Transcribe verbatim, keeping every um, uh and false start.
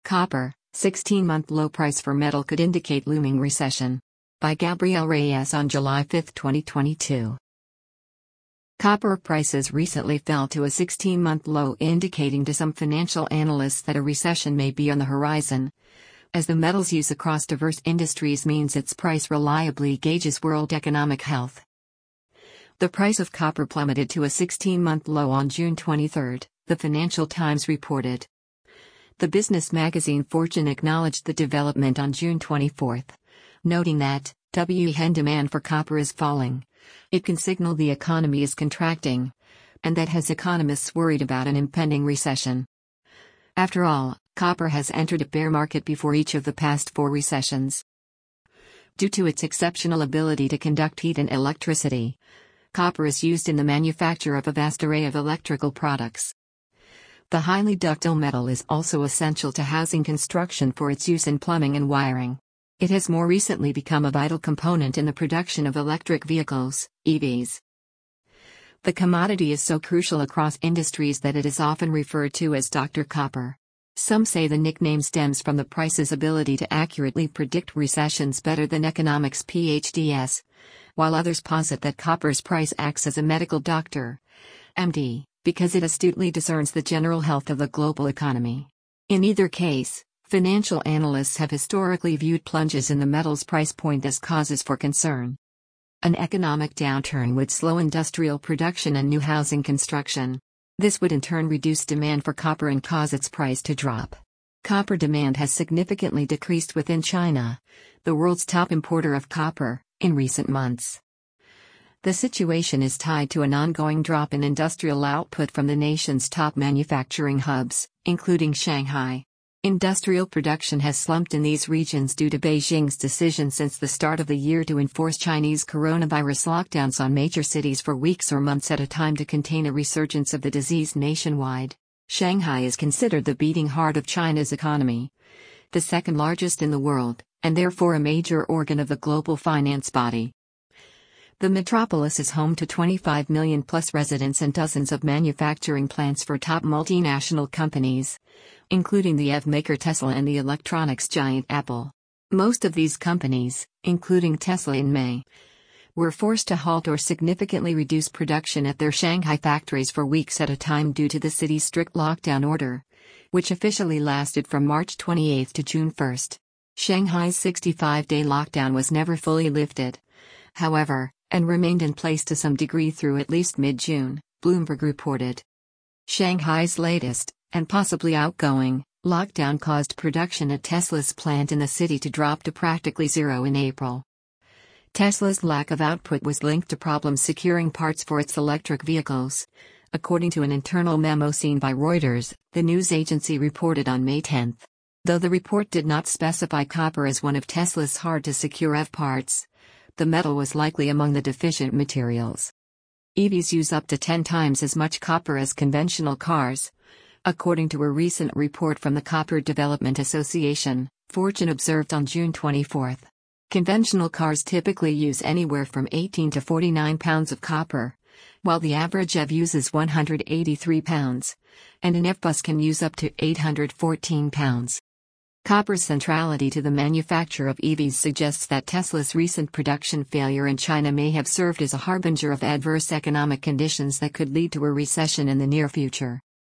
Copper, sixteen-month low price for metal could indicate looming recession. By Gabriel Reyes on July fifth, twenty twenty-two. Copper prices recently fell to a sixteen-month low, indicating to some financial analysts that a recession may be on the horizon, as the metal's use across diverse industries means its price reliably gauges world economic health. The price of copper plummeted to a sixteen-month low on June twenty-third, the Financial Times reported. The business magazine Fortune acknowledged the development on June twenty-fourth, noting that W E N demand for copper is falling. It can signal the economy is contracting, and that has economists worried about an impending recession. After all, copper has entered a bear market before each of the past four recessions. Due to its exceptional ability to conduct heat and electricity, copper is used in the manufacture of a vast array of electrical products. The highly ductile metal is also essential to housing construction for its use in plumbing and wiring. It has more recently become a vital component in the production of electric vehicles, E Vs. The commodity is so crucial across industries that it is often referred to as Doctor Copper. Some say the nickname stems from the price's ability to accurately predict recessions better than economics P H Ds, while others posit that copper's price acts as a medical doctor, M D, because it astutely discerns the general health of the global economy. In either case, financial analysts have historically viewed plunges in the metal's price point as causes for concern. An economic downturn would slow industrial production and new housing construction. This would in turn reduce demand for copper and cause its price to drop. Copper demand has significantly decreased within China, the world's top importer of copper, in recent months. The situation is tied to an ongoing drop in industrial output from the nation's top manufacturing hubs, including Shanghai. Industrial production has slumped in these regions due to Beijing's decision since the start of the year to enforce Chinese coronavirus lockdowns on major cities for weeks or months at a time to contain a resurgence of the disease nationwide. Shanghai is considered the beating heart of China's economy, the second largest in the world, and therefore a major organ of the global finance body. The metropolis is home to twenty-five million plus residents and dozens of manufacturing plants for top multinational companies, including the E V maker Tesla and the electronics giant Apple. Most of these companies, including Tesla in May, were forced to halt or significantly reduce production at their Shanghai factories for weeks at a time due to the city's strict lockdown order, which officially lasted from March twenty-eighth to June first. Shanghai's sixty-five day lockdown was never fully lifted, however, and remained in place to some degree through at least mid-June, Bloomberg reported. Shanghai's latest, and possibly outgoing, lockdown caused production at Tesla's plant in the city to drop to practically zero in April. Tesla's lack of output was linked to problems securing parts for its electric vehicles, according to an internal memo seen by Reuters, the news agency reported on May tenth. Though the report did not specify copper as one of Tesla's hard-to-secure E V parts, the metal was likely among the deficient materials. E Vs use up to ten times as much copper as conventional cars, according to a recent report from the Copper Development Association, Fortune observed on June twenty-fourth. Conventional cars typically use anywhere from eighteen to forty-nine pounds of copper, while the average E V uses one hundred eighty-three pounds, and an E V bus can use up to eight hundred fourteen pounds. Copper's centrality to the manufacture of E Vs suggests that Tesla's recent production failure in China may have served as a harbinger of adverse economic conditions that could lead to a recession in the near future.